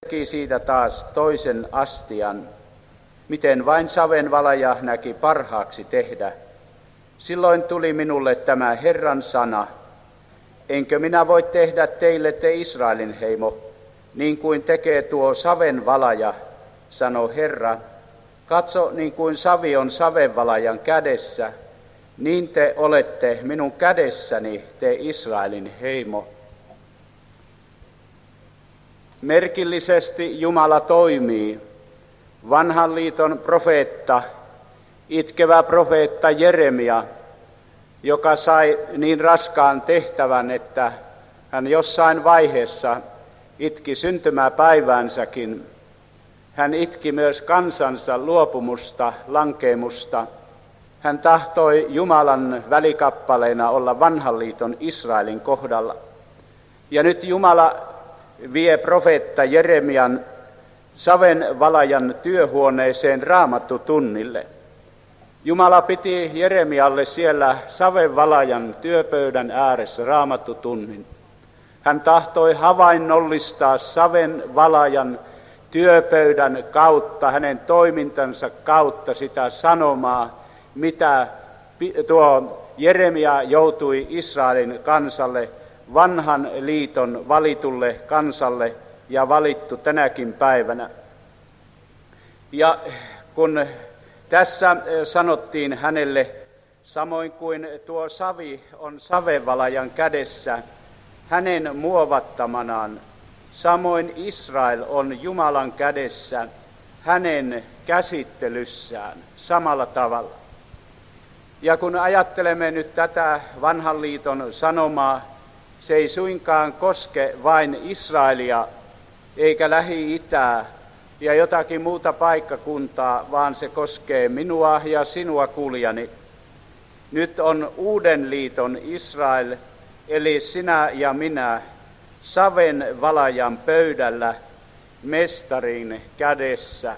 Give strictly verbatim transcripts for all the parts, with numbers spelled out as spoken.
teki siitä taas toisen astian, miten vain savenvalaja näki parhaaksi tehdä. Silloin tuli minulle tämä Herran sana, enkö minä voi tehdä teille, te Israelin heimo, niin kuin tekee tuo savenvalaja, sanoo Herra. Katso, niin kuin savi on savenvalajan kädessä, niin te olette minun kädessäni, te Israelin heimo. Merkillisesti Jumala toimii. Vanhan liiton profeetta, itkevä profeetta Jeremia, joka sai niin raskaan tehtävän, että hän jossain vaiheessa itki syntymäpäiväänsäkin. Hän itki myös kansansa luopumusta, lankeemusta. Hän tahtoi Jumalan välikappaleena olla vanhan liiton Israelin kohdalla. Ja nyt Jumala vie profeetta Jeremian savenvalajan työhuoneeseen raamattutunnille. Jumala piti Jeremialle siellä savenvalajan työpöydän ääressä raamattutunnin. Hän tahtoi havainnollistaa savenvalajan työpöydän kautta, hänen toimintansa kautta sitä sanomaa, mitä tuo Jeremia joutui Israelin kansalle, vanhan liiton valitulle kansalle ja valittu tänäkin päivänä. Ja kun tässä sanottiin hänelle, samoin kuin tuo savi on savenvalajan kädessä hänen muovattamanaan, samoin Israel on Jumalan kädessä hänen käsittelyssään samalla tavalla. Ja kun ajattelemme nyt tätä vanhan liiton sanomaa, se ei suinkaan koske vain Israelia eikä Lähi-Itää ja jotakin muuta paikkakuntaa, vaan se koskee minua ja sinua kuulijani. Nyt on uuden liiton Israel, eli sinä ja minä, savenvalajan pöydällä mestarin kädessä.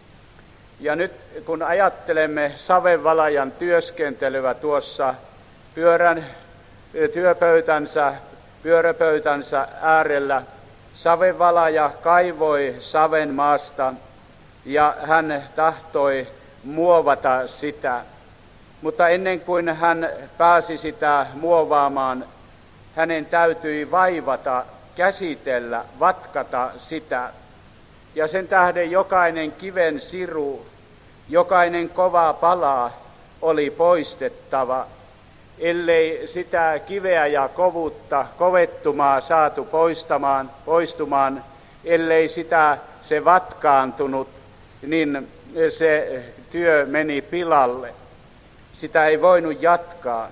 Ja nyt kun ajattelemme savenvalajan työskentelyä tuossa pyörän, työpöytänsä, pyöräpöytänsä äärellä, savenvalaja kaivoi saven maasta ja hän tahtoi muovata sitä. Mutta ennen kuin hän pääsi sitä muovaamaan, hänen täytyi vaivata, käsitellä, vatkata sitä. Ja sen tähden jokainen kiven siru, jokainen kova pala oli poistettava, ellei sitä kiveä ja kovuutta, kovettumaa saatu poistamaan, poistumaan, ellei sitä se vatkaantunut, niin se työ meni pilalle. Sitä ei voinut jatkaa.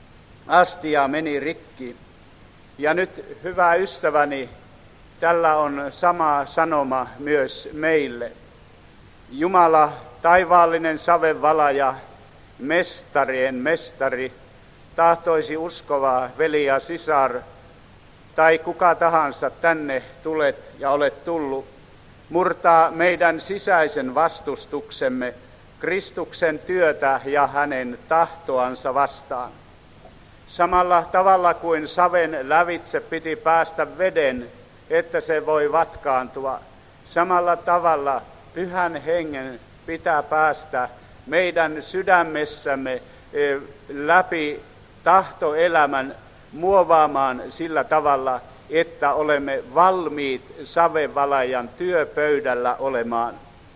Astia meni rikki. Ja nyt, hyvä ystäväni, tällä on sama sanoma myös meille. Jumala, taivaallinen savenvalaja, mestarien mestari, tahtoisi uskovaa veli ja sisar, tai kuka tahansa tänne tulet ja olet tullut, murtaa meidän sisäisen vastustuksemme Kristuksen työtä ja hänen tahtoansa vastaan. Samalla tavalla kuin saven lävitse piti päästä veden, että se voi vatkaantua, samalla tavalla Pyhän Hengen pitää päästä meidän sydämessämme läpi tahtoelämän muovaamaan sillä tavalla, että olemme valmiit savenvalajan työpöydällä olemaan.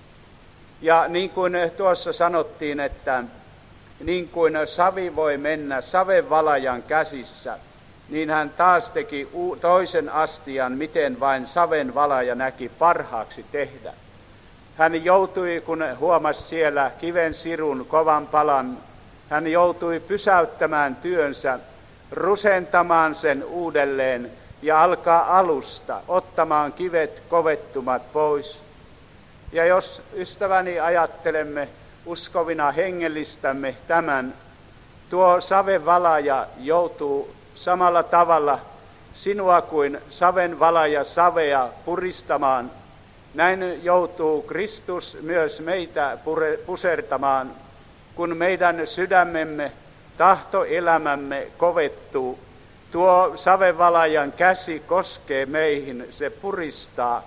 Ja niin kuin tuossa sanottiin, että niin kuin savi voi mennä savenvalajan käsissä, niin hän taas teki toisen astian, miten vain savenvalaja näki parhaaksi tehdä. Hän joutui, kun huomasi siellä kiven sirun kovan palan, hän joutui pysäyttämään työnsä, rusentamaan sen uudelleen ja alkaa alusta, ottamaan kivet kovettumat pois. Ja jos ystäväni ajattelemme uskovina hengellistämme tämän, tuo savenvalaja joutuu samalla tavalla sinua kuin savenvalaja savea puristamaan. Näin joutuu Kristus myös meitä pusertamaan, kun meidän sydämemme, tahtoelämämme kovettuu. Tuo savenvalajan käsi koskee meihin, se puristaa,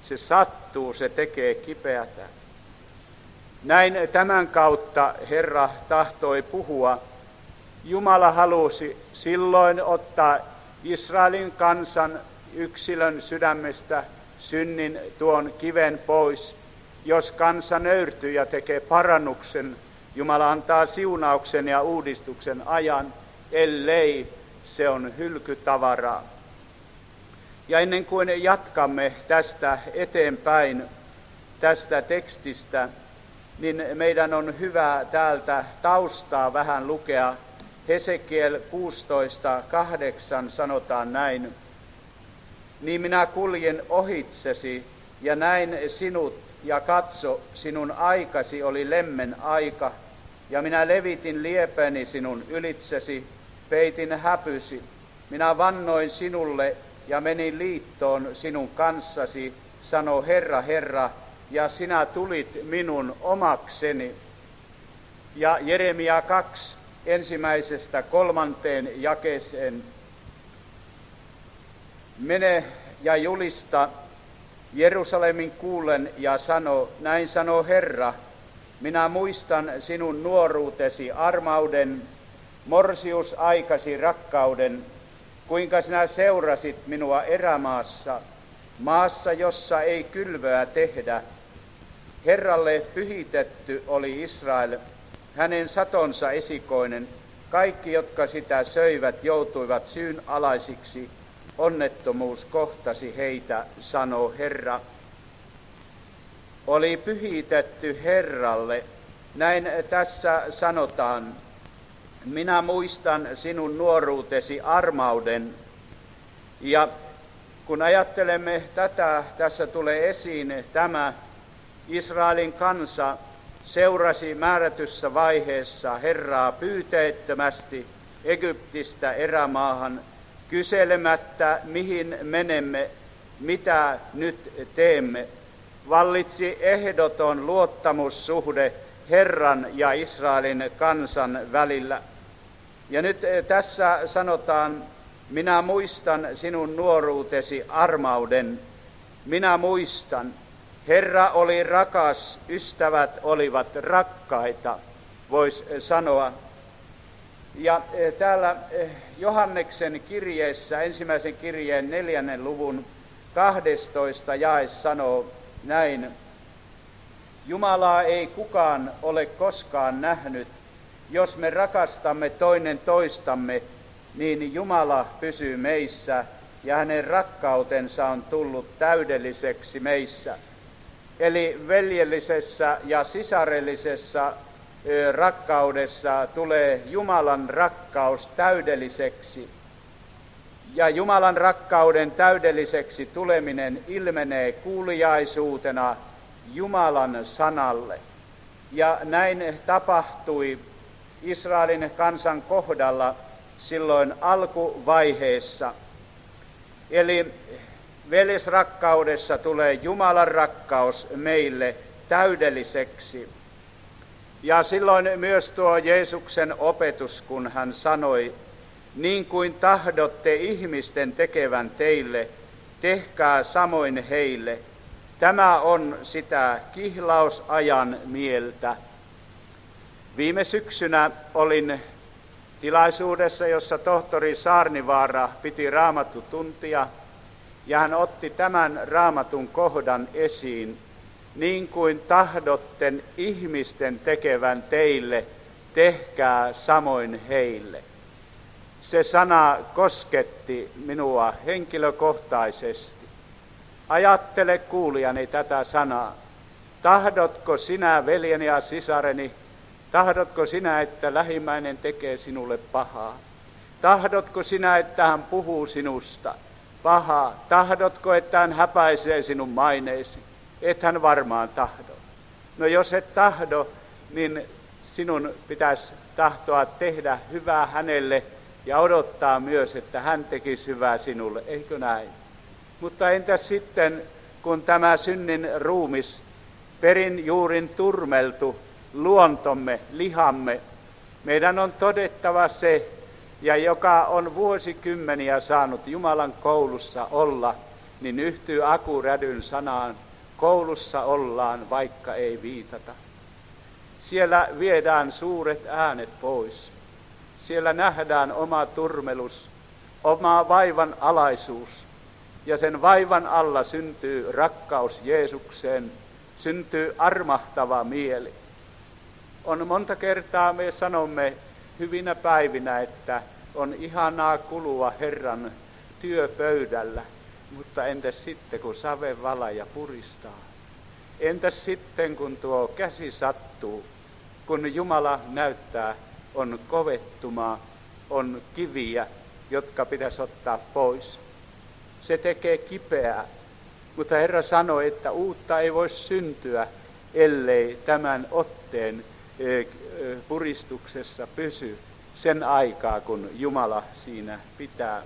Se sattuu, se tekee kipeätä. Näin tämän kautta Herra tahtoi puhua. Jumala halusi silloin ottaa Israelin kansan yksilön sydämestä synnin tuon kiven pois. Jos kansa nöyrtyy ja tekee parannuksen, Jumala antaa siunauksen ja uudistuksen ajan, ellei se on hylkytavaraa. Ja ennen kuin jatkamme tästä eteenpäin, tästä tekstistä, niin meidän on hyvä täältä taustaa vähän lukea. Hesekiel kuusitoista kahdeksan sanotaan näin. Niin minä kuljen ohitsesi ja näin sinut, ja katso, sinun aikasi oli lemmen aika, ja minä levitin liepeni sinun ylitsesi, peitin häpysi. Minä vannoin sinulle ja menin liittoon sinun kanssasi, sanoo Herra, Herra, ja sinä tulit minun omakseni. Ja Jeremia kaksi, ensimmäisestä kolmanteen jakeeseen. Mene ja julista Jerusalemin kuullen ja sano, näin sanoo Herra, minä muistan sinun nuoruutesi armauden, morsiusaikasi rakkauden, kuinka sinä seurasit minua erämaassa, maassa, jossa ei kylvöä tehdä. Herralle pyhitetty oli Israel, hänen satonsa esikoinen. Kaikki, jotka sitä söivät, joutuivat syyn alaisiksi. Onnettomuus kohtasi heitä, sanoo Herra. Oli pyhitetty Herralle. Näin tässä sanotaan. Minä muistan sinun nuoruutesi armauden. Ja kun ajattelemme tätä, tässä tulee esiin tämä Israelin kansa seurasi määrätyssä vaiheessa Herraa pyyteettömästi Egyptistä erämaahan, kyselemättä mihin menemme, mitä nyt teemme. Vallitsi ehdoton luottamussuhde Herran ja Israelin kansan välillä. Ja nyt tässä sanotaan, minä muistan sinun nuoruutesi armauden. Minä muistan. Herra oli rakas, ystävät olivat rakkaita, voisi sanoa. Ja täällä Johanneksen kirjeessä, ensimmäisen kirjeen neljännen luvun kahdestoista jae sanoo näin. Jumalaa ei kukaan ole koskaan nähnyt. Jos me rakastamme toinen toistamme, niin Jumala pysyy meissä ja hänen rakkautensa on tullut täydelliseksi meissä. Eli veljellisessä ja sisarellisessa rakkaudessa tulee Jumalan rakkaus täydelliseksi. Ja Jumalan rakkauden täydelliseksi tuleminen ilmenee kuuliaisuutena Jumalan sanalle. Ja näin tapahtui Israelin kansan kohdalla silloin alkuvaiheessa. Eli veljesrakkaudessa tulee Jumalan rakkaus meille täydelliseksi. Ja silloin myös tuo Jeesuksen opetus, kun hän sanoi, niin kuin tahdotte ihmisten tekevän teille, tehkää samoin heille. Tämä on sitä kihlausajan mieltä. Viime syksynä olin tilaisuudessa, jossa tohtori Saarnivaara piti raamattutuntia, ja hän otti tämän raamatun kohdan esiin. Niin kuin tahdotten ihmisten tekevän teille, tehkää samoin heille. Se sana kosketti minua henkilökohtaisesti. Ajattele kuulijani tätä sanaa. Tahdotko sinä, veljeni ja sisareni, tahdotko sinä, että lähimmäinen tekee sinulle pahaa? Tahdotko sinä, että hän puhuu sinusta pahaa? Tahdotko, että hän häpäisee sinun maineesi? Et hän varmaan tahdo. No jos et tahdo, niin sinun pitäisi tahtoa tehdä hyvää hänelle ja odottaa myös, että hän tekisi hyvää sinulle, eikö näin? Mutta entäs sitten, kun tämä synnin ruumis, perin juurin turmeltu, luontomme, lihamme, meidän on todettava se, ja joka on vuosikymmeniä saanut Jumalan koulussa olla, niin yhtyy Aku Rädyn sanaan, koulussa ollaan, vaikka ei viitata. Siellä viedään suuret äänet pois. Siellä nähdään oma turmelus, oma vaivan alaisuus. Ja sen vaivan alla syntyy rakkaus Jeesukseen, syntyy armahtava mieli. On monta kertaa me sanomme hyvinä päivinä, että on ihanaa kulua Herran työpöydällä, mutta entäs sitten kun saven valaja puristaa? Entäs sitten kun tuo käsi sattuu, kun Jumala näyttää, on kovettumaa, on kiviä, jotka pitäisi ottaa pois. Se tekee kipeää, mutta Herra sanoi, että uutta ei voi syntyä, ellei tämän otteen puristuksessa pysy sen aikaa, kun Jumala siinä pitää.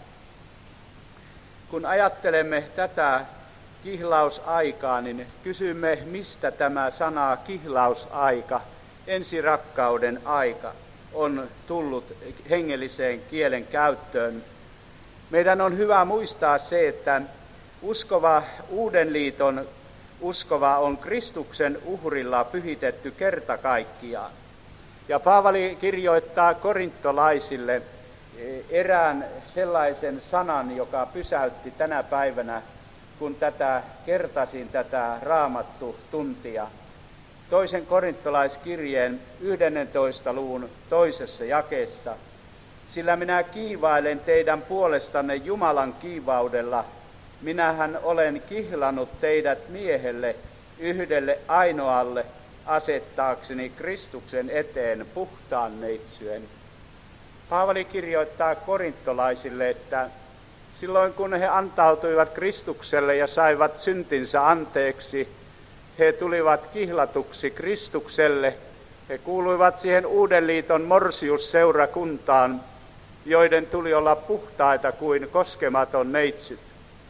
Kun ajattelemme tätä kihlausaikaa, niin kysymme, mistä tämä sana kihlausaika, ensirakkauden aika, on tullut hengelliseen kielen käyttöön. Meidän on hyvä muistaa se, että uskova, uuden liiton uskova on Kristuksen uhrilla pyhitetty kerta kaikkiaan. Ja Paavali kirjoittaa korintolaisille erään sellaisen sanan, joka pysäytti tänä päivänä, kun tätä kertasin tätä raamattu tuntia. Toisen korintolaiskirjeen yhdennentoista luvun toisessa jakeessa. Sillä minä kiivailen teidän puolestanne Jumalan kiivaudella. Minähän olen kihlannut teidät miehelle, yhdelle ainoalle, asettaakseni Kristuksen eteen puhtaan neitsyen. Paavali kirjoittaa korintolaisille, että silloin kun he antautuivat Kristukselle ja saivat syntinsä anteeksi, he tulivat kihlatuksi Kristukselle. He kuuluivat siihen Uuden liiton morsiusseurakuntaan, joiden tuli olla puhtaita kuin koskematon neitsyt.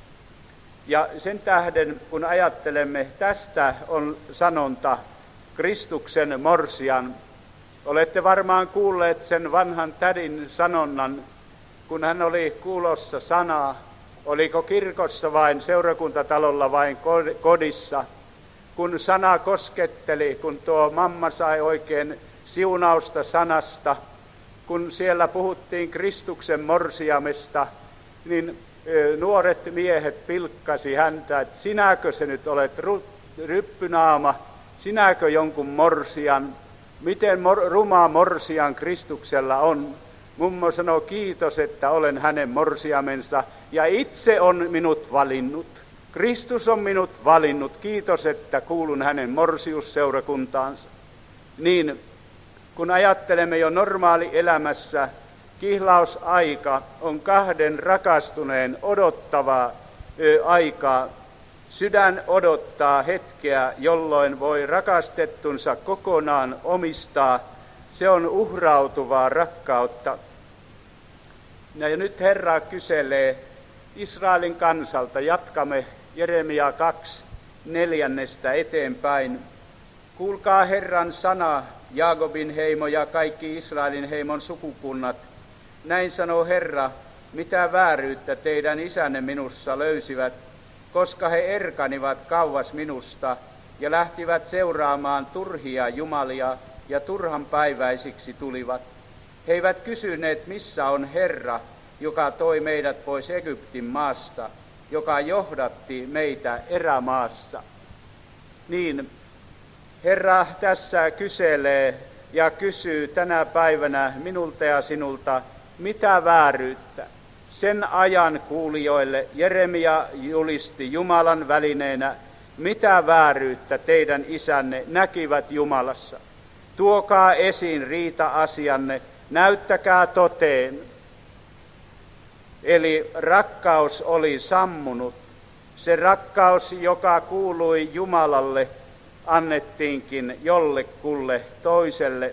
Ja sen tähden, kun ajattelemme, tästä on sanonta Kristuksen morsian. Olette varmaan kuulleet sen vanhan tädin sanonnan, kun hän oli kuulossa sanaa, oliko kirkossa vain, seurakuntatalolla vain kodissa. Kun sana kosketteli, kun tuo mamma sai oikein siunausta sanasta, kun siellä puhuttiin Kristuksen morsiamesta, niin nuoret miehet pilkkasi häntä, että sinäkö se nyt olet ryppynaama, sinäkö jonkun morsian, miten mor- ruma morsian Kristuksella on. Mummo sanoi, kiitos, että olen hänen morsiamensa ja itse on minut valinnut. Kristus on minut valinnut, kiitos, että kuulun hänen morsiusseurakuntaansa. Niin, kun ajattelemme jo normaali elämässä, kihlausaika on kahden rakastuneen odottavaa ö, aikaa. Sydän odottaa hetkeä, jolloin voi rakastettunsa kokonaan omistaa. Se on uhrautuvaa rakkautta. Ja nyt Herra kyselee Israelin kansalta, jatkamme Jeremia kaksi, neljännestä eteenpäin. Kuulkaa Herran sana, Jaakobin heimo ja kaikki Israelin heimon sukukunnat. Näin sanoo Herra, mitä vääryyttä teidän isänne minussa löysivät, koska he erkanivat kauas minusta ja lähtivät seuraamaan turhia jumalia ja turhanpäiväisiksi tulivat. He eivät kysyneet, missä on Herra, joka toi meidät pois Egyptin maasta, joka johdatti meitä erämaassa. Niin, Herra tässä kyselee ja kysyy tänä päivänä minulta ja sinulta, mitä vääryyttä. Sen ajan kuulijoille Jeremia julisti Jumalan välineenä, mitä vääryyttä teidän isänne näkivät Jumalassa. Tuokaa esiin riita-asianne, näyttäkää toteen. Eli rakkaus oli sammunut. Se rakkaus, joka kuului Jumalalle, annettiinkin jollekulle toiselle.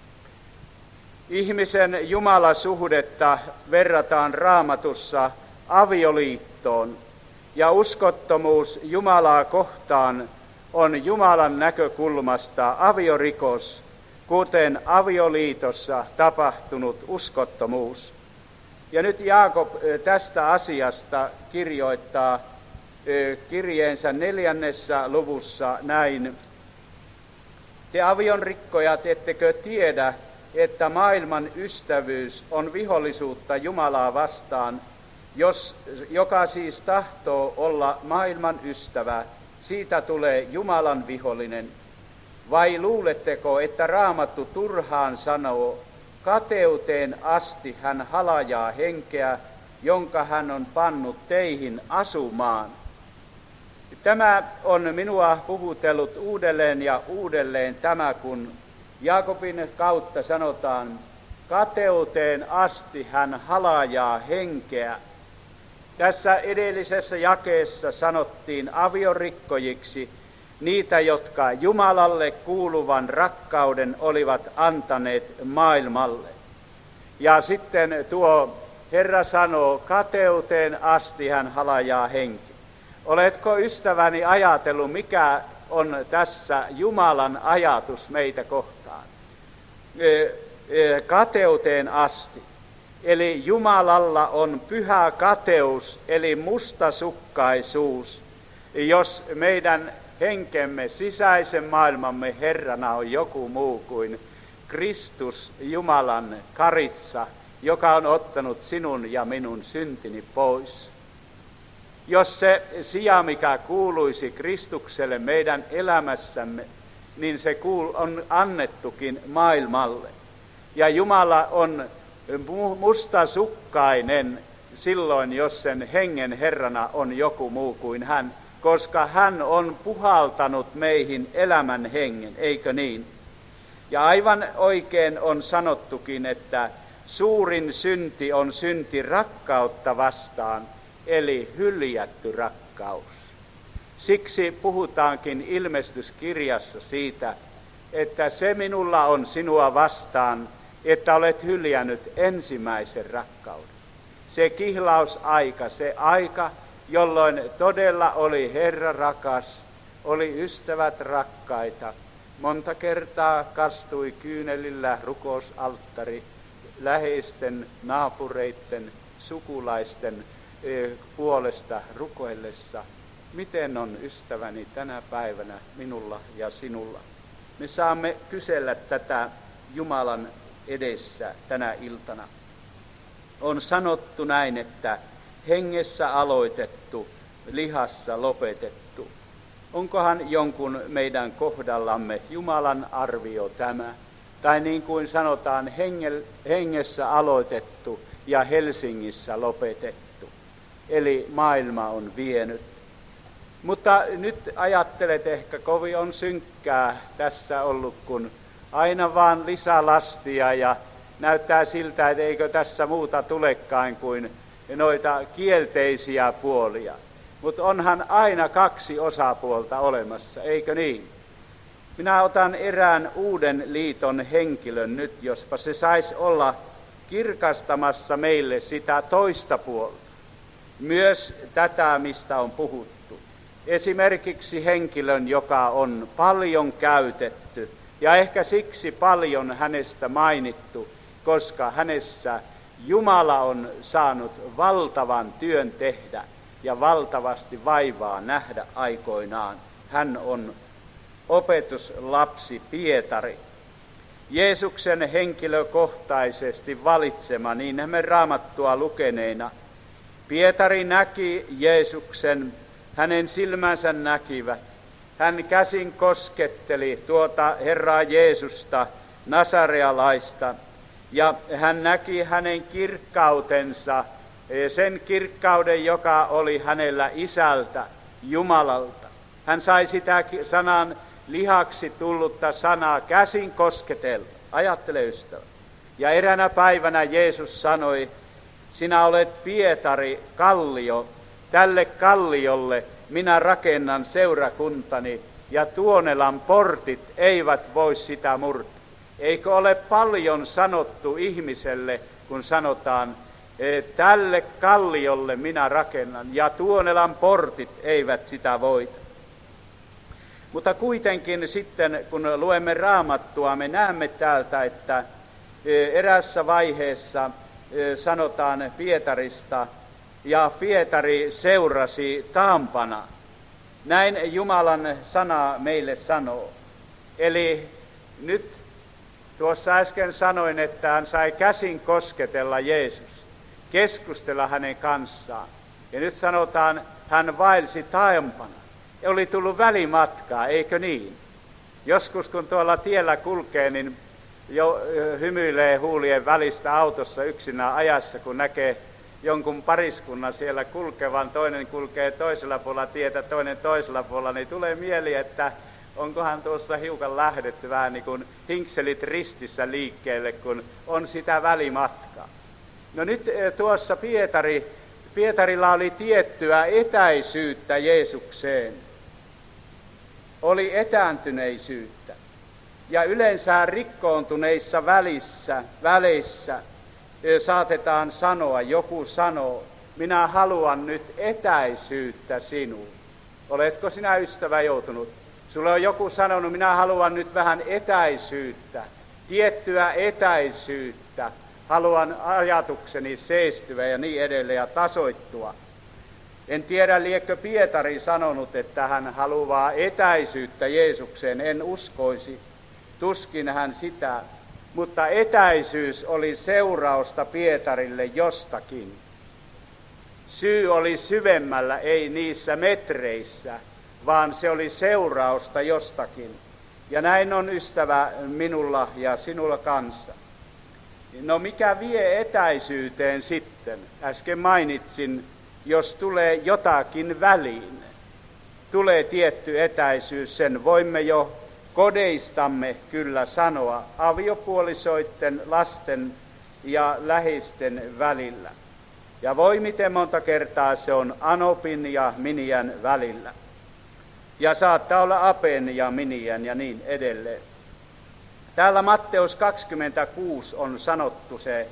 Ihmisen jumalasuhdetta verrataan Raamatussa avioliittoon, ja uskottomuus Jumalaa kohtaan on Jumalan näkökulmasta aviorikos, kuten avioliitossa tapahtunut uskottomuus. Ja nyt Jaakob tästä asiasta kirjoittaa kirjeensä neljännessä luvussa näin. Te avionrikkojat, ettekö tiedä, että maailman ystävyys on vihollisuutta Jumalaa vastaan, jos, joka siis tahtoo olla maailman ystävä, siitä tulee Jumalan vihollinen. Vai luuletteko, että Raamattu turhaan sanoo, kateuteen asti hän halajaa henkeä, jonka hän on pannut teihin asumaan? Tämä on minua puhutellut uudelleen ja uudelleen tämä, kun Jaakobin kautta sanotaan, kateuteen asti hän halajaa henkeä. Tässä edellisessä jakeessa sanottiin aviorikkojiksi niitä, jotka Jumalalle kuuluvan rakkauden olivat antaneet maailmalle. Ja sitten tuo Herra sanoo, kateuteen asti hän halajaa henki. Oletko ystäväni ajatellut, mikä on tässä Jumalan ajatus meitä kohtaan? Kateuteen asti. Eli Jumalalla on pyhä kateus, eli mustasukkaisuus, jos meidän henkemme, sisäisen maailmamme Herrana on joku muu kuin Kristus, Jumalan karitsa, joka on ottanut sinun ja minun syntini pois. Jos se sija, mikä kuuluisi Kristukselle meidän elämässämme, niin se on annettukin maailmalle. Ja Jumala on mustasukkainen silloin, jos sen hengen Herrana on joku muu kuin hän, koska hän on puhaltanut meihin elämän hengen, eikö niin? Ja aivan oikein on sanottukin, että suurin synti on synti rakkautta vastaan, eli hyljätty rakkaus. Siksi puhutaankin ilmestyskirjassa siitä, että se minulla on sinua vastaan, että olet hyljännyt ensimmäisen rakkauden. Se kihlausaika, se aika, jolloin todella oli Herra rakas, oli ystävät rakkaita. Monta kertaa kastui kyynelillä rukousalttari läheisten, naapureitten, sukulaisten puolesta rukoillessa. Miten on ystäväni tänä päivänä minulla ja sinulla? Me saamme kysellä tätä Jumalan edessä tänä iltana. On sanottu näin, että hengessä aloitettu, lihassa lopetettu. Onkohan jonkun meidän kohdallamme Jumalan arvio tämä? Tai niin kuin sanotaan, hengessä aloitettu ja Helsingissä lopetettu. Eli maailma on vienyt. Mutta nyt ajattelet, ehkä kovin on synkkää tässä ollut, kun aina vaan lisälastia ja näyttää siltä, että eikö tässä muuta tulekaan kuin noita kielteisiä puolia. Mutta onhan aina kaksi osapuolta olemassa, eikö niin? Minä otan erään uuden liiton henkilön nyt, jospa se saisi olla kirkastamassa meille sitä toista puolta. Myös tätä, mistä on puhuttu. Esimerkiksi henkilön, joka on paljon käytetty ja ehkä siksi paljon hänestä mainittu, koska hänessä Jumala on saanut valtavan työn tehdä ja valtavasti vaivaa nähdä aikoinaan. Hän on opetuslapsi Pietari. Jeesuksen henkilökohtaisesti valitsema, niin me Raamattua lukeneina. Pietari näki Jeesuksen, hänen silmänsä näkivät. Hän käsin kosketteli tuota Herraa Jeesusta, nasarealaista, ja hän näki hänen kirkkautensa, sen kirkkauden, joka oli hänellä isältä, Jumalalta. Hän sai sitä sanan lihaksi tullutta sanaa käsin kosketella. Ajattele, ystävä. Ja eräänä päivänä Jeesus sanoi, sinä olet Pietari, kallio, tälle kalliolle minä rakennan seurakuntani, ja Tuonelan portit eivät voi sitä murtaa. Eikö ole paljon sanottu ihmiselle, kun sanotaan, tälle kalliolle minä rakennan, ja Tuonelan portit eivät sitä voita. Mutta kuitenkin sitten, kun luemme Raamattua, me näemme täältä, että eräässä vaiheessa sanotaan Pietarista, ja Pietari seurasi taampana. Näin Jumalan sana meille sanoo. Eli nyt tuossa äsken sanoin, että hän sai käsin kosketella Jeesus, keskustella hänen kanssaan. Ja nyt sanotaan, hän vaelsi taampana. Oli tullut välimatkaa, eikö niin? Joskus kun tuolla tiellä kulkee, niin jo hymyilee huulien välistä autossa yksinään ajassa, kun näkee jonkun pariskunnan siellä kulkevan, toinen kulkee toisella puolella tietä, toinen toisella puolella, niin tulee mieli, että onkohan tuossa hiukan lähdetty vähän niin kuin hinkselit ristissä liikkeelle, kun on sitä välimatkaa. No nyt tuossa Pietari, Pietarilla oli tiettyä etäisyyttä Jeesukseen. Oli etääntyneisyyttä. Ja yleensä rikkoontuneissa välissä, väleissä saatetaan sanoa, joku sanoo, minä haluan nyt etäisyyttä sinuun. Oletko sinä, ystävä, joutunut? Sulle on joku sanonut, minä haluan nyt vähän etäisyyttä, tiettyä etäisyyttä. Haluan ajatukseni seistyä ja niin edelleen ja tasoittua. En tiedä, liekö Pietari sanonut, että hän haluaa etäisyyttä Jeesukseen, en uskoisi. Tuskin hän sitä, mutta etäisyys oli seurausta Pietarille jostakin. Syy oli syvemmällä, ei niissä metreissä, vaan se oli seurausta jostakin. Ja näin on, ystävä, minulla ja sinulla kanssa. No mikä vie etäisyyteen sitten? Äsken mainitsin, jos tulee jotakin väliin. Tulee tietty etäisyys, sen voimme jo kodeistamme kyllä sanoa, aviopuolisoiden, lasten ja läheisten välillä. Ja voi miten monta kertaa se on Anopin ja Miniän välillä. Ja saattaa olla Apen ja Miniän ja niin edelleen. Täällä Matteus kaksikymmentäkuusi on sanottu se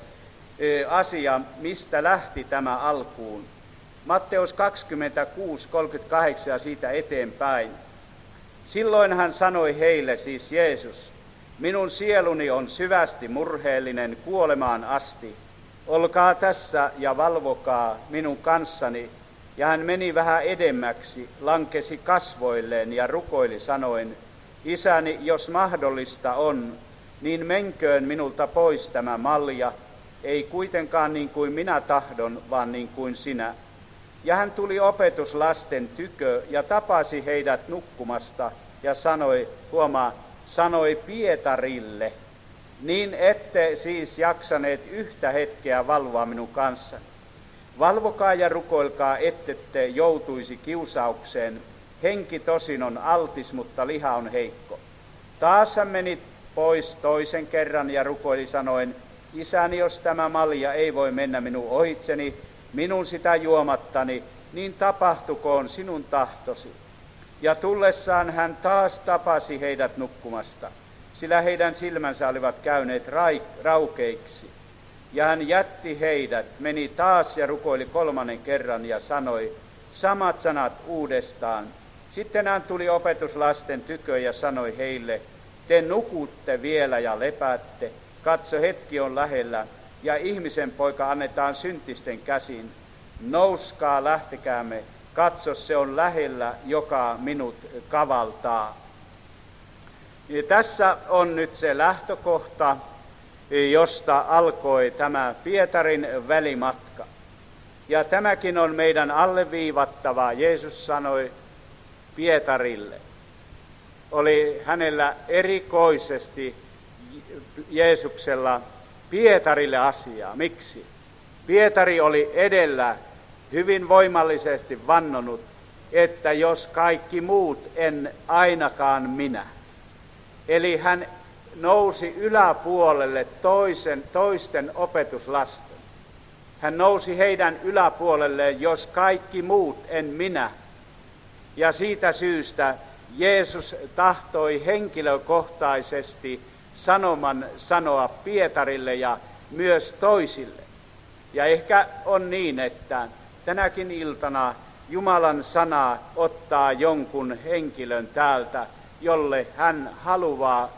asia, mistä lähti tämä alkuun. Matteus kaksikymmentäkuusi, kolmekymmentäkahdeksan ja siitä eteenpäin. Silloin hän sanoi heille, siis Jeesus, minun sieluni on syvästi murheellinen kuolemaan asti. Olkaa tässä ja valvokaa minun kanssani. Ja hän meni vähän edemmäksi, lankesi kasvoilleen ja rukoili sanoen, Isäni, jos mahdollista on, niin menköön minulta pois tämä malja, ei kuitenkaan niin kuin minä tahdon, vaan niin kuin sinä. Ja hän tuli opetuslasten tykö ja tapasi heidät nukkumasta ja sanoi, huomaa, sanoi Pietarille, niin ette siis jaksaneet yhtä hetkeä valvoa minun kanssani. Valvokaa ja rukoilkaa, ettette joutuisi kiusaukseen. Henki tosin on altis, mutta liha on heikko. Taas hän meni pois toisen kerran ja rukoili sanoen, Isäni, jos tämä malja ei voi mennä minun ohitseni, minun sitä juomattani, niin tapahtukoon sinun tahtosi. Ja tullessaan hän taas tapasi heidät nukkumasta, sillä heidän silmänsä olivat käyneet raukeiksi. Ja hän jätti heidät, meni taas ja rukoili kolmannen kerran ja sanoi samat sanat uudestaan. Sitten hän tuli opetuslasten tykö ja sanoi heille, te nukutte vielä ja lepäätte, katso hetki on lähellä, ja ihmisen poika annetaan syntisten käsiin. Nouskaa, lähtekäämme, katso se on lähellä, joka minut kavaltaa. Ja tässä on nyt se lähtökohta, josta alkoi tämä Pietarin välimatka. Ja tämäkin on meidän alleviivattava. Jeesus sanoi Pietarille. Oli hänellä erikoisesti Jeesuksella Pietarille asiaa. Miksi? Pietari oli edellä hyvin voimallisesti vannonut, että jos kaikki muut, en ainakaan minä. Eli hän nousi yläpuolelle toisen, toisten opetuslasten. Hän nousi heidän yläpuolelleen, jos kaikki muut, en minä. Ja siitä syystä Jeesus tahtoi henkilökohtaisesti sanoman sanoa Pietarille ja myös toisille. Ja ehkä on niin, että tänäkin iltana Jumalan sana ottaa jonkun henkilön täältä, jolle hän haluaa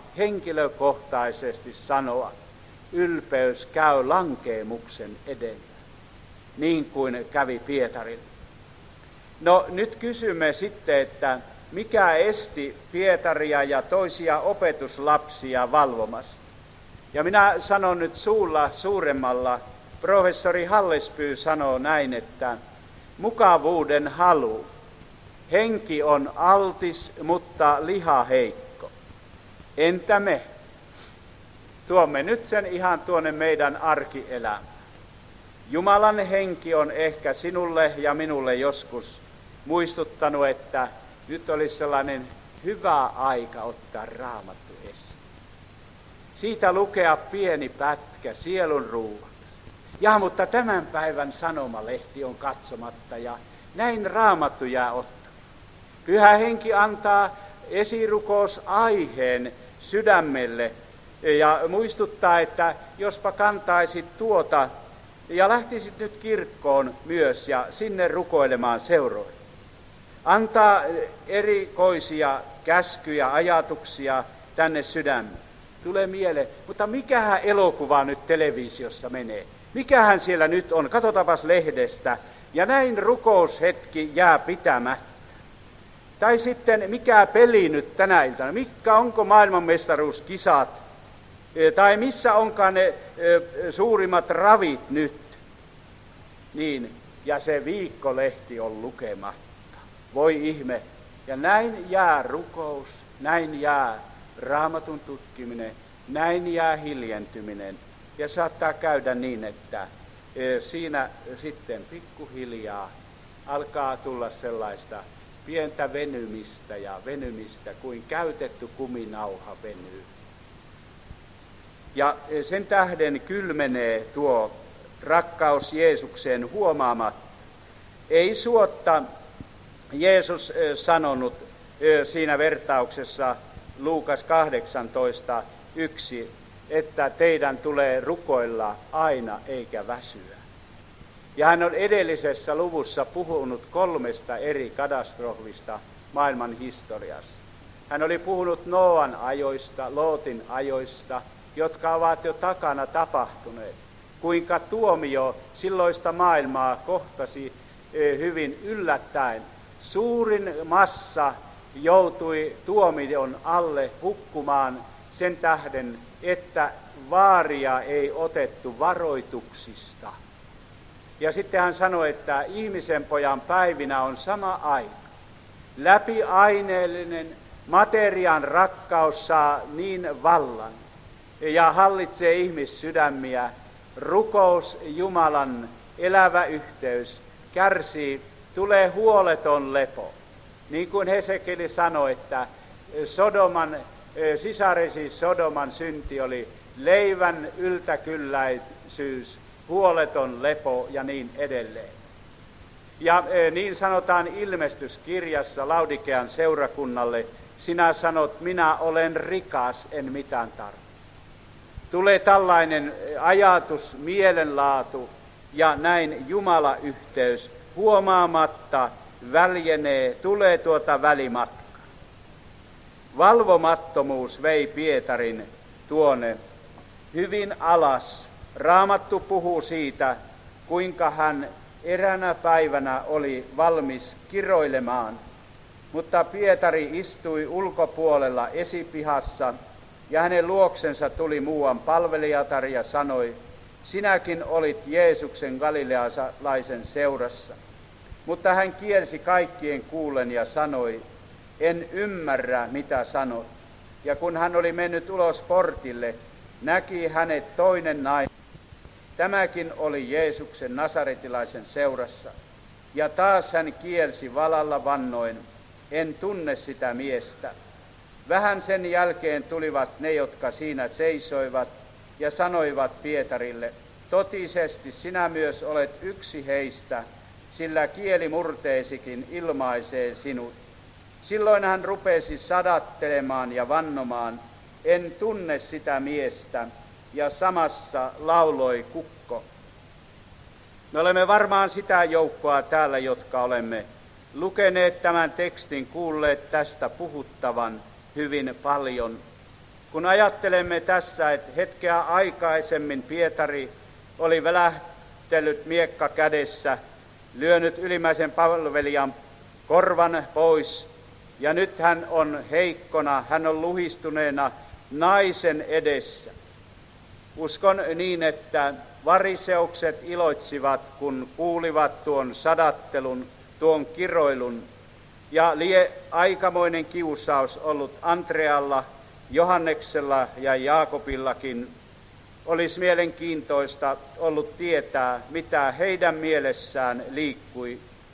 henkilökohtaisesti sanoa, ylpeys käy lankeemuksen edellä. niin kuin kävi Pietarille. No nyt kysymme sitten, että mikä esti Pietaria ja toisia opetuslapsia valvomasta. Ja minä sanon nyt suulla suuremmalla, professori Hallespy sanoo näin, että mukavuuden halu. Henki on altis, mutta liha heikko. Entä me? Tuomme nyt sen ihan tuonne meidän arkielämään. Jumalan henki on ehkä sinulle ja minulle joskus muistuttanut, että nyt olisi sellainen hyvä aika ottaa Raamattu esiin. Siitä lukea pieni pätkä sielun ruuaksi. Ja mutta tämän päivän sanomalehti on katsomatta ja näin Raamattu jää ottaa. Pyhä henki antaa esirukousaiheen sydämelle ja muistuttaa, että jospa kantaisit tuota ja lähtisit nyt kirkkoon myös ja sinne rukoilemaan seuroille. Antaa erikoisia käskyjä, ajatuksia tänne sydämeen. Tulee mieleen, mutta mikähän elokuva nyt televisiossa menee? Mikähän siellä nyt on? Katsotaanpas lehdestä. Ja näin rukoushetki jää pitämättä. Tai sitten mikä peli nyt tänä iltana? Mikä onko maailmanmestaruuskisat? Tai missä onkaan ne suurimmat ravit nyt? Niin, ja se viikkolehti on lukematta. Voi ihme. Ja näin jää rukous, näin jää Raamatun tutkiminen, näin jää hiljentyminen. Ja saattaa käydä niin, että siinä sitten pikkuhiljaa alkaa tulla sellaista pientä venymistä ja venymistä, kuin käytetty kuminauha venyy. Ja sen tähden kylmenee tuo rakkaus Jeesukseen huomaamatta. Ei suotta Jeesus sanonut siinä vertauksessa Luukas kahdeksantoista yksi, että teidän tulee rukoilla aina eikä väsyä. Ja hän on edellisessä luvussa puhunut kolmesta eri katastrofista maailman historiassa. Hän oli puhunut Nooan ajoista, Lootin ajoista, jotka ovat jo takana tapahtuneet. Kuinka tuomio silloista maailmaa kohtasi hyvin yllättäen. Suurin massa joutui tuomion alle hukkumaan sen tähden, että vaaria ei otettu varoituksista. Ja sitten hän sanoi, että ihmisen pojan päivinä on sama aika. Läpiaineellinen materian rakkaus saa niin vallan ja hallitsee ihmissydämiä. Rukous, Jumalan elävä yhteys kärsii, tulee huoleton lepo. Niin kuin Hesekeli sanoi, että Sodoman, sisaresi Sodoman synti oli leivän yltäkylläisyys, huoleton lepo ja niin edelleen. Ja niin sanotaan ilmestyskirjassa Laudikean seurakunnalle, sinä sanot, minä olen rikas, en mitään tarvitse. Tulee tällainen ajatus, mielenlaatu ja näin Jumala-yhteys huomaamatta väljenee, tulee tuota välimatkaa. Valvomattomuus vei Pietarin tuonne hyvin alas. Raamattu puhuu siitä, kuinka hän eränä päivänä oli valmis kiroilemaan, mutta Pietari istui ulkopuolella esipihassa ja hänen luoksensa tuli muuan palvelijatar ja sanoi, sinäkin olit Jeesuksen galilealaisen seurassa. Mutta hän kielsi kaikkien kuulen ja sanoi, en ymmärrä mitä sanot. Ja kun hän oli mennyt ulos portille, näki hänet toinen nainen. Tämäkin oli Jeesuksen nasaretilaisen seurassa. Ja taas hän kielsi valalla vannoen, en tunne sitä miestä. Vähän sen jälkeen tulivat ne, jotka siinä seisoivat, ja sanoivat Pietarille, totisesti sinä myös olet yksi heistä, sillä kielimurteesikin ilmaisee sinut. Silloin hän rupesi sadattelemaan ja vannomaan, en tunne sitä miestä, ja samassa lauloi kukko. Me olemme varmaan sitä joukkoa täällä, jotka olemme lukeneet tämän tekstin, kuulleet tästä puhuttavan hyvin paljon. Kun ajattelemme tässä, että hetkeä aikaisemmin Pietari oli istellyt miekka kädessä, lyönyt ylimmäisen palvelijan korvan pois, ja nyt hän on heikkona, hän on luhistuneena naisen edessä. Uskon niin, että variseukset iloitsivat, kun kuulivat tuon sadattelun, tuon kiroilun, ja lie aikamoinen kiusaus ollut Andrealla, Johanneksella ja Jaakobillakin. Olisi mielenkiintoista ollut tietää, mitä heidän mielessään liikkui.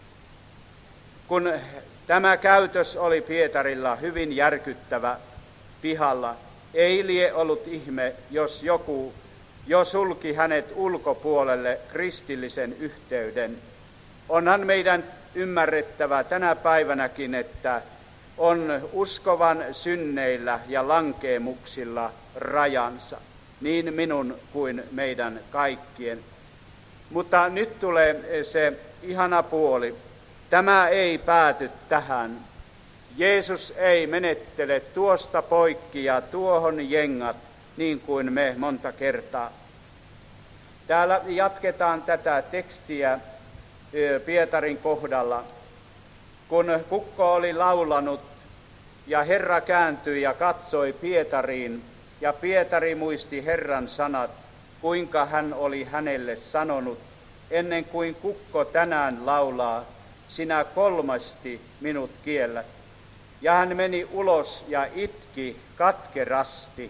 Kun tämä käytös oli Pietarilla hyvin järkyttävä pihalla, ei lie ollut ihme, jos joku jo sulki hänet ulkopuolelle kristillisen yhteyden. Onhan meidän ymmärrettävä tänä päivänäkin, että on uskovan synneillä ja lankeemuksilla rajansa, niin minun kuin meidän kaikkien. Mutta nyt tulee se ihana puoli. Tämä ei pääty tähän. Jeesus ei menettele tuosta poikki ja tuohon jengat, niin kuin me monta kertaa. Täällä jatketaan tätä tekstiä Pietarin kohdalla. Kun kukko oli laulanut ja Herra kääntyi ja katsoi Pietariin, ja Pietari muisti Herran sanat, kuinka hän oli hänelle sanonut, ennen kuin kukko tänään laulaa, sinä kolmasti minut kiellät. Ja hän meni ulos ja itki katkerasti.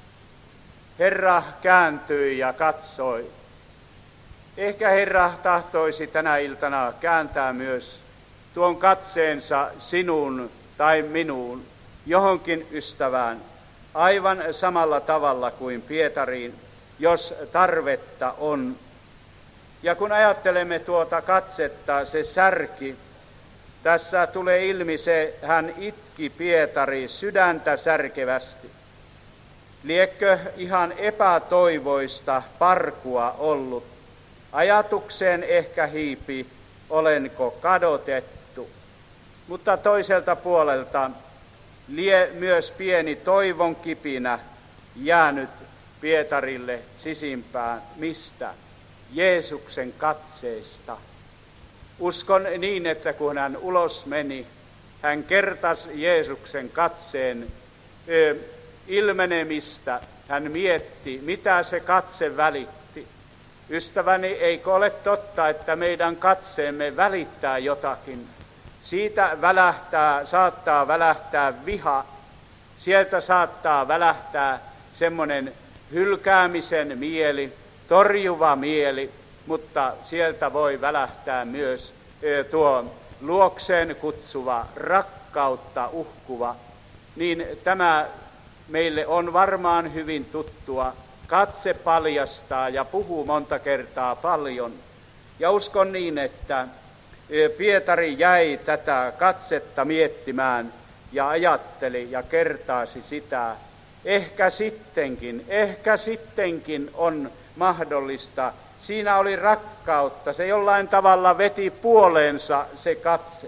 Herra kääntyi ja katsoi. Ehkä Herra tahtoisi tänä iltana kääntää myös tuon katseensa sinuun tai minuun, johonkin ystävään, aivan samalla tavalla kuin Pietariin, jos tarvetta on. Ja kun ajattelemme tuota katsetta, se särki, tässä tulee ilmi se, hän itki Pietari sydäntä särkevästi. Liekkö ihan epätoivoista parkua ollut? Ajatukseen ehkä hiipi, olenko kadotettu. Mutta toiselta puolelta lie myös pieni toivon kipinä jäänyt Pietarille sisimpään. Mistä? Jeesuksen katseesta. Uskon niin, että kun hän ulos meni, hän kertasi Jeesuksen katseen ö, ilmenemistä. Hän mietti, mitä se katse välitti. Ystäväni, eikö ole totta, että meidän katseemme välittää jotakin? Siitä välähtää, saattaa välähtää viha. Sieltä saattaa välähtää semmoinen hylkäämisen mieli, torjuva mieli, mutta sieltä voi välähtää myös tuo luokseen kutsuva, rakkautta uhkuva. Niin tämä meille on varmaan hyvin tuttua. Katse paljastaa ja puhuu monta kertaa paljon. Ja uskon niin, että Pietari jäi tätä katsetta miettimään ja ajatteli ja kertaasi sitä. Ehkä sittenkin, ehkä sittenkin on mahdollista. Siinä oli rakkautta, se jollain tavalla veti puoleensa se katse.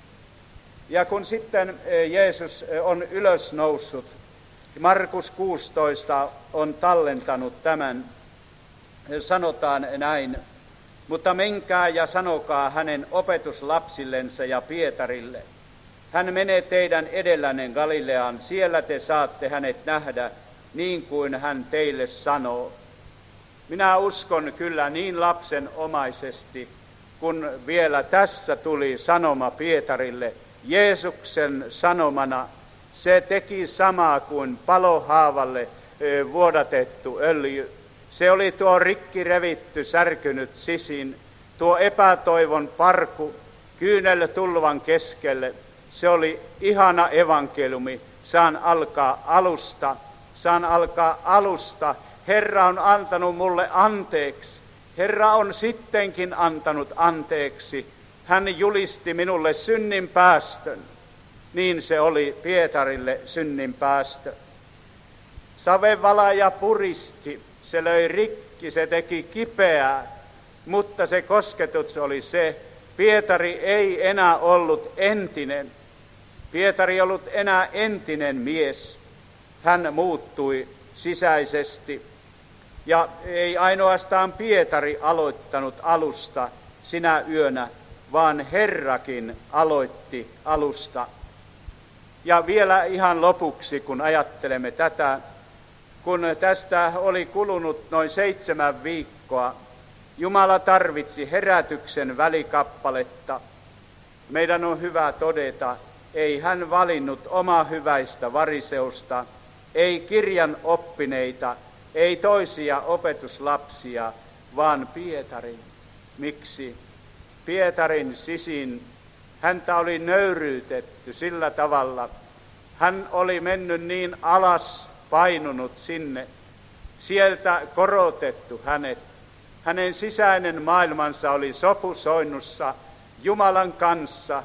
Ja kun sitten Jeesus on ylösnoussut, Markus kuusitoista on tallentanut tämän, sanotaan näin, mutta menkää ja sanokaa hänen opetuslapsillensa ja Pietarille. Hän menee teidän edellänne Galileaan, siellä te saatte hänet nähdä, niin kuin hän teille sanoo. Minä uskon kyllä niin lapsenomaisesti, kun vielä tässä tuli sanoma Pietarille, Jeesuksen sanomana, se teki samaa kuin palohaavalle vuodatettu öljy. Se oli tuo rikki revitty, särkynyt sisin, tuo epätoivon parku kyynel tulvan keskelle. Se oli ihana evankeliumi. Saan alkaa alusta, saan alkaa alusta. Herra on antanut mulle anteeksi. Herra on sittenkin antanut anteeksi. Hän julisti minulle synnin päästön. Niin se oli Pietarille synnin päästö. Savevalaja puristi, se löi rikki, se teki kipeää, mutta se kosketus oli se, Pietari ei enää ollut entinen. Pietari ei ollut enää entinen mies. Hän muuttui sisäisesti. Ja ei ainoastaan Pietari aloittanut alusta sinä yönä, vaan Herrakin aloitti alusta. Ja vielä ihan lopuksi, kun ajattelemme tätä, kun tästä oli kulunut noin seitsemän viikkoa, Jumala tarvitsi herätyksen välikappaletta. Meidän on hyvä todeta, ei hän valinnut omaa hyväistä variseusta, ei kirjan oppineita, ei toisia opetuslapsia, vaan Pietarin. Miksi? Pietarin sisin, häntä oli nöyryytetty sillä tavalla. Hän oli mennyt niin alas, painunut sinne, sieltä korotettu hänet. Hänen sisäinen maailmansa oli sopusoinnussa Jumalan kanssa.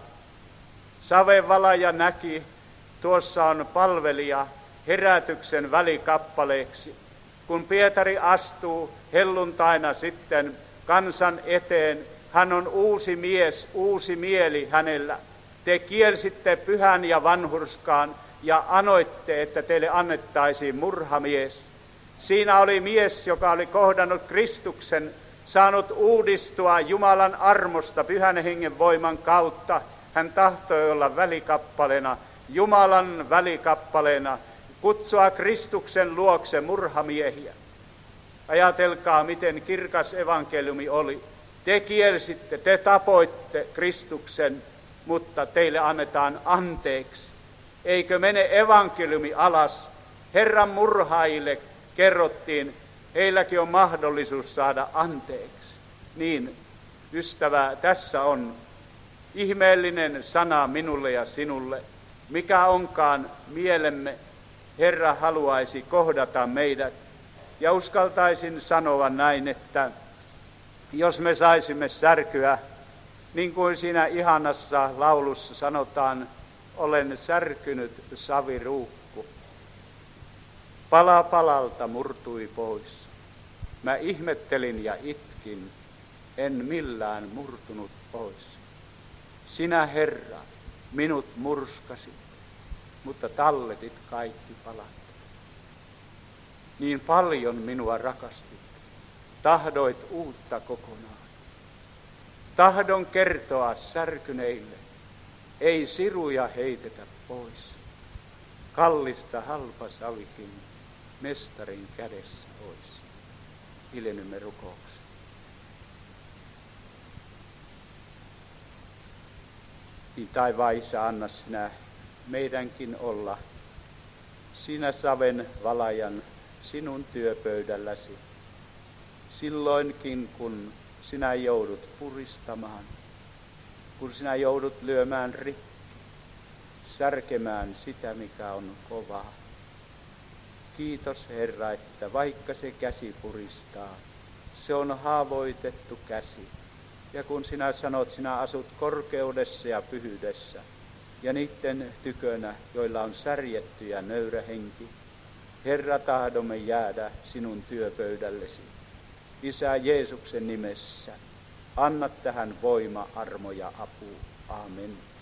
Savenvalaja näki, tuossa on palvelija herätyksen välikappaleeksi. Kun Pietari astuu helluntaina sitten kansan eteen, hän on uusi mies, uusi mieli hänellä. Te kielsitte pyhän ja vanhurskaan ja anoitte, että teille annettaisiin murhamies. Siinä oli mies, joka oli kohdannut Kristuksen, saanut uudistua Jumalan armosta pyhän hengen voiman kautta. Hän tahtoi olla välikappaleena, Jumalan välikappaleena, kutsua Kristuksen luokse murhamiehiä. Ajatelkaa, miten kirkas evankeliumi oli. Te kielsitte, te tapoitte Kristuksen, mutta teille annetaan anteeksi. Eikö mene evankeliumi alas? Herran murhaajille kerrottiin, heilläkin on mahdollisuus saada anteeksi. Niin, ystävä, tässä on ihmeellinen sana minulle ja sinulle. Mikä onkaan mielemme, Herra haluaisi kohdata meidät. Ja uskaltaisin sanoa näin, että jos me saisimme särkyä, niin kuin siinä ihanassa laulussa sanotaan, olen särkynyt saviruukku. Pala palalta murtui pois. Mä ihmettelin ja itkin, en millään murtunut pois. Sinä, Herra, minut murskasit, mutta talletit kaikki palat. Niin paljon minua rakastit, tahdoit uutta kokonaan. Tahdon kertoa särkyneille, ei siruja heitetä pois. Kallista halpa savikin mestarin kädessä pois. Hiljennymme rukoukseen. Niin taivaan Isä, anna sinä meidänkin olla sinä saven valajan sinun työpöydälläsi. Silloinkin, kun sinä joudut puristamaan, kun sinä joudut lyömään rikki, särkemään sitä, mikä on kovaa. Kiitos, Herra, että vaikka se käsi puristaa, se on haavoitettu käsi. Ja kun sinä sanot, sinä asut korkeudessa ja pyhyydessä, ja niiden tykönä, joilla on särjetty ja nöyrä henki, Herra, tahdomme jäädä sinun työpöydällesi. Isä Jeesuksen nimessä, anna tähän voima, armo ja apu. Amen.